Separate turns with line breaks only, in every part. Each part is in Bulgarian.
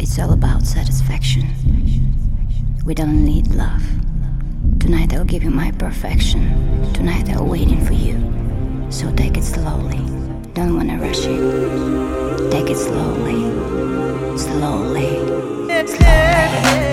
It's all about satisfaction. We don't need love. Tonight I'll give you my perfection. Tonight I'm waiting for you. So take it slowly. Don't wanna rush it. Take it slowly. Slowly. Slowly.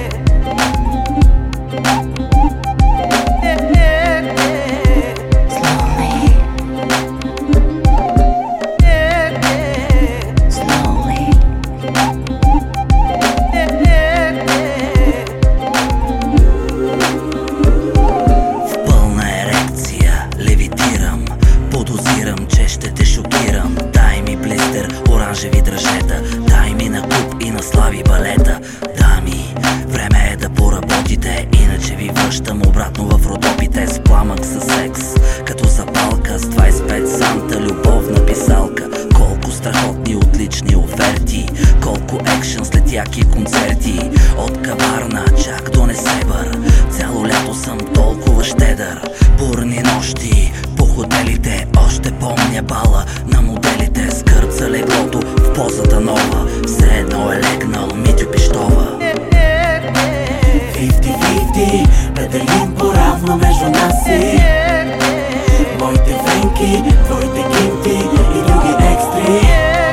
Че ще те шокирам. Дай ми блистер, оранжеви дръжета. Дай ми на куп и на слави балета. Дами, време е да поработите, иначе ви връщам обратно в родопите. С пламък със секс, като запалка, с 25 санта любовна писалка. Колко страхотни отлични оферти, колко екшън след яки концерти. От каварна чак до Несебър, цяло лято съм толкова щедър. Бурни нощи по хотелите, още помня бала на моделите. Скърб за леглото в позата нова, все едно е легнал Митю Пищова.
50-50, педелим поравно между нас си. Моите венки, твоите кинти и други екстри.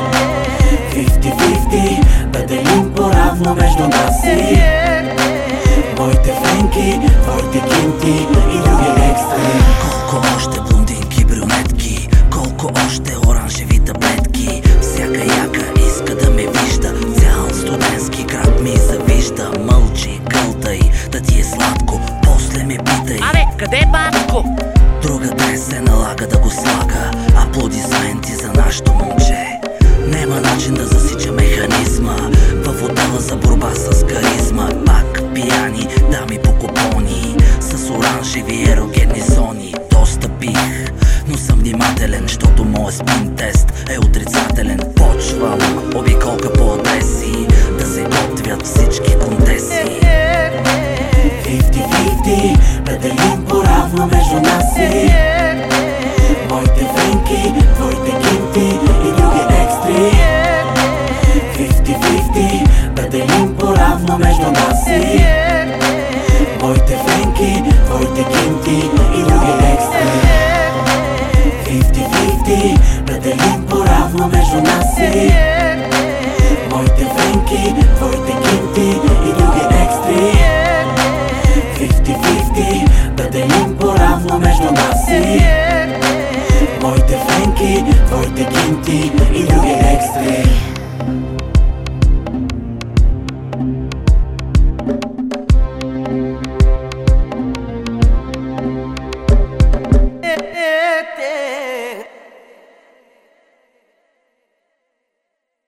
50-50, педелим поравно между нас си. Моите венки, твоите кинти и други екстри.
Колко още блондинки, брюнетки, колко още оранжеви таблетки. Всяка яка иска да ме вижда, цял студентски град ми завижда. Мълчи, гълтай, да ти е сладко, после ме питай:
абе, къде е батко?
Друга ден се налага да го слага. Аплодисменти за нашето момче. Нема начин да засича механизма в отдела за борба с каризма. Пак пияни дами по купони, с оранжеви ерогенни зони. Доста пих, но съм внимателен, защото моят спин тест е отрицателен. Почвам обиколка по адреси, да се готвят всички контеси.
50-50, педелим поравно между нас си. Моите венки, твоите кинти и други екстри. 50-50, педелим поравно между нас си. Моите венки, твоите кинти и други екстри. 50-50, педелим поравно между нас си. Моите венки, твоите кинти и други екстри. 50-50, педелим поравно между нас си. Моите венки, твоите кинти